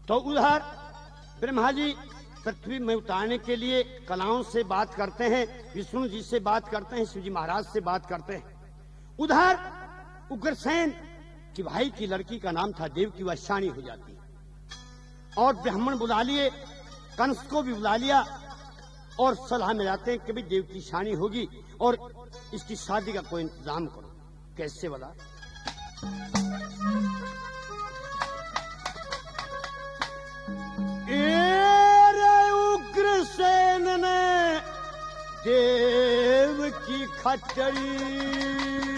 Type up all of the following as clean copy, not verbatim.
तो उधर ब्रह्मा जी पृथ्वी में उतारने के लिए कलाओं से बात करते हैं, विष्णु जी से बात करते हैं, शिवजी महाराज से बात करते हैं। उधर उग्रसेन की भाई की लड़की का नाम था देवकी, वह शानी हो जाती है और ब्राह्मण बुला लिए, कंस को भी बुला लिया और सलाह में जाते हैं कि भाई देवकी शानी होगी और इसकी शादी का कोई इंतजाम करो। कैसे बोला? उग्रसेन ने देव की खच्चरी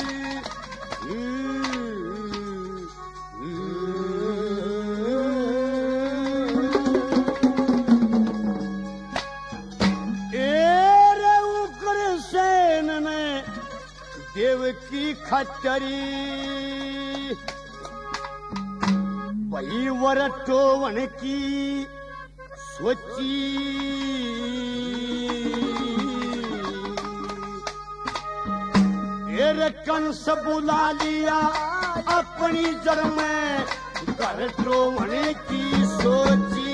उग्रसेन ने देव की खच्चरी वही वरटोवन की सोची कंस बुला लिया अपनी जड़ में वरटोवन की सोची।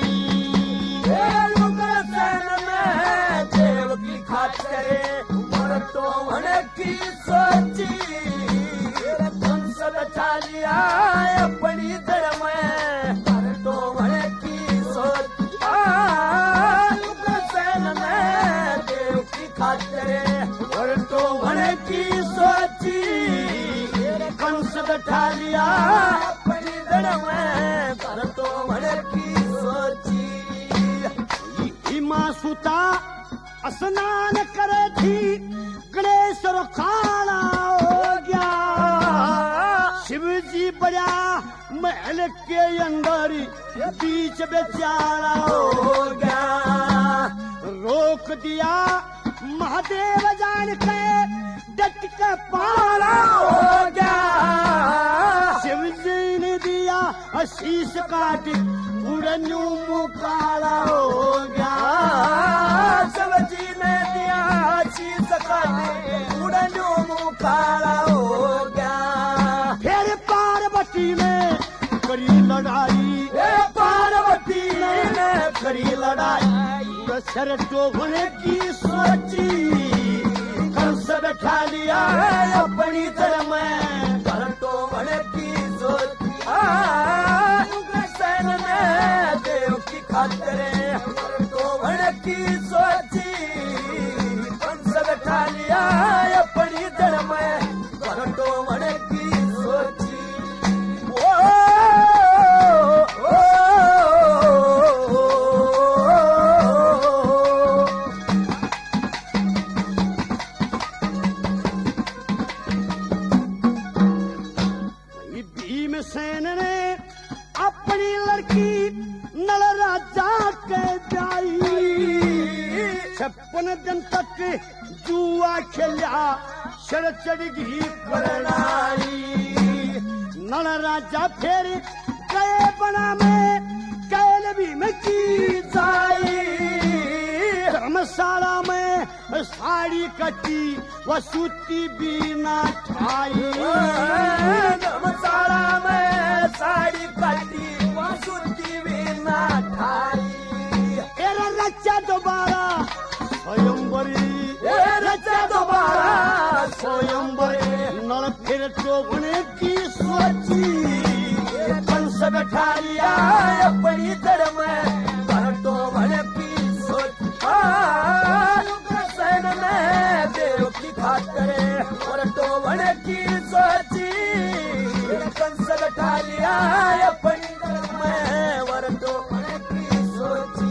उग्रसेन में देव की खातिर वरटोवन की सोची कंस बचा लिया अपनी जड़ में वरटोवन की सोची। उग्रसेन में देव की खातिर वरटोवन की सोची कंस बैठा लिया अपनी जड़ में वरटोवन की सोची। हिमा सुता स्नान करे थी गणेश खाना हो गया, शिव जी बजा महल के अंदर बीच बेचारा हो गया। रोक दिया महादेव जान के डट के पाला हो गया, शिव जी ने दिया शीश काट उड़नू मुकाला हो गया। शिव जी ने दिया शीश काट उड़नू मुकाला हो गया। फिर पार्वती ने करी लड़ाई, पार्वती ने करी लड़ाई शरटोवन की सोची कंस बैठा लिया अपनी जड़ में वरटोवन की सोची। उग्रसेन ने देव की खातिर वरटोवन की सोची कंस बैठा लिया अपनी जड़ में वरटोवन की सोची। भीमसेन ने अपनी लड़की नल राजा के जाई, 56 दिन तक जुआ खेला शर चढ़ गई प्रणाली। नल राजा फिर गए बना में कैल भीम की जाई, धर्मशाला में साड़ी कटी व सूती बीना ठाई। धर्मशाला में साड़ी कटी व सूती बीना ठाई। एरा रचा दोबारा स्वयंवरी, रचा दोबारा स्वयंवरी नल फिर टोवन की सोची कंस बैठा लिया अपनी जड़ में वरटोवन की सोची। उग्रसेन ने देव की खातिर वरटोवन की सोची कंस बैठा लिया अपनी जड़ में वरटोवन की सोची।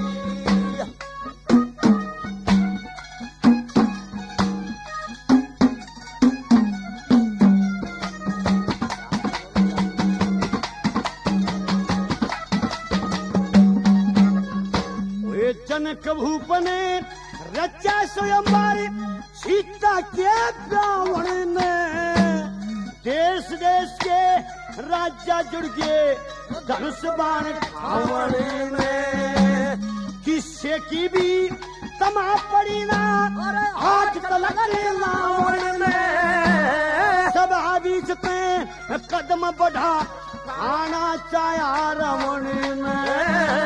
जनक भूप ने रचा स्वयंवर सीता के ब्राह्मण ने, देश देश के राजा जुड़ गए धनुष बाण खावण में। किससे की भी तमा पड़ी ना हाथ तलक लावण में, सब बीच में कदम बढ़ा आना चाया रमण में।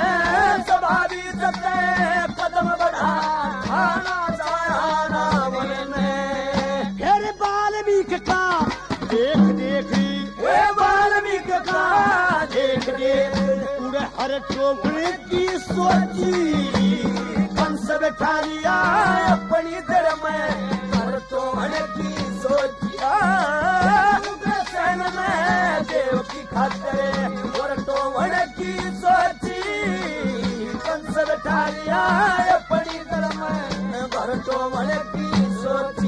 हर टोभण की सोची कंस बैठा लिया अपनी दर में हर टोभण की सोचिया उग्रसेन में देव की खातिर और टोभण की सोची कंस बैठा लिया अपनी दर में हर टोभण की सोची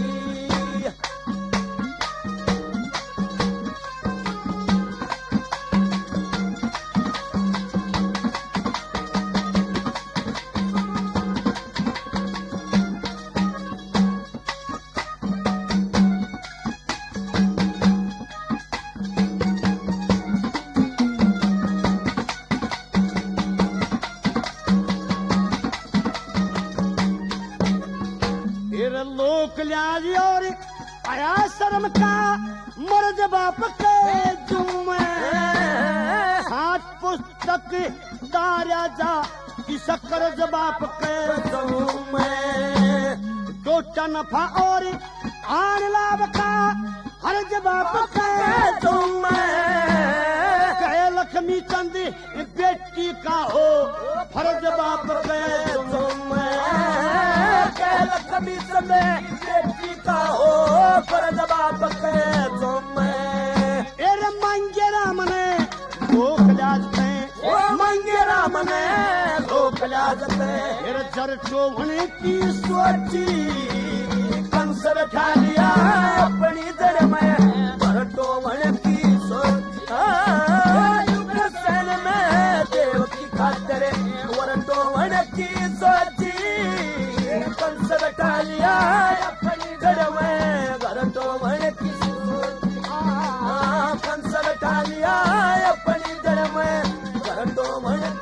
लोक लियाज और आया शर्म का मर्ज बाप के जुम सात पुस्तक दार्या जा इस कर्ज बाप के जुम टोटा नफा और आन लाभ का हर्ज बाप के जुम कहे लक्ष्मी चंद बेटी का हो फर्ज बाप के जुम लक्ष्मी चंद बेटी का हो फर्ज बाप के जुम एरे मंगे राम ने धोख लाजते ओ मंगे राम ने धोख लाजते एरे जर टोभण की सोची कंस बैठा लिया अपनी दर में पर टोभण की सोची उग्रसेन में देव की खातिर और टोभण की सोची कंस बैठा लिया अपनी दर में घर टोभण की सोची कंस बैठा लिया अपनी दर में घर टोभण